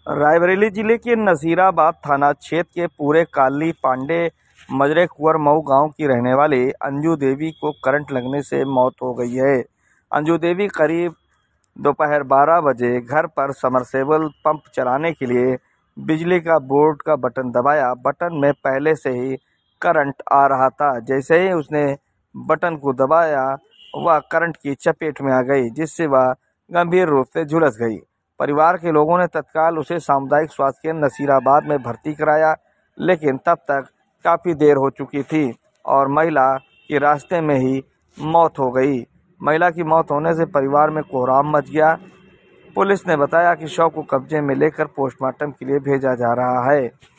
रायबरेली जिले के नसीराबाद थाना क्षेत्र के पूरे काली पांडे मजरे कुंवर मऊ गांव की रहने वाली अंजू देवी को करंट लगने से मौत हो गई है। अंजू देवी करीब दोपहर 12 बजे घर पर समरसेबल पंप चलाने के लिए बिजली का बोर्ड का बटन दबाया। बटन में पहले से ही करंट आ रहा था। जैसे ही उसने बटन को दबाया वह करंट की चपेट में आ गई, जिससे वह गंभीर रूप से झुलस गई। परिवार के लोगों ने तत्काल उसे सामुदायिक स्वास्थ्य केंद्र नसीराबाद में भर्ती कराया, लेकिन तब तक काफ़ी देर हो चुकी थी और महिला की रास्ते में ही मौत हो गई। महिला की मौत होने से परिवार में कोहराम मच गया। पुलिस ने बताया कि शव को कब्जे में लेकर पोस्टमार्टम के लिए भेजा जा रहा है।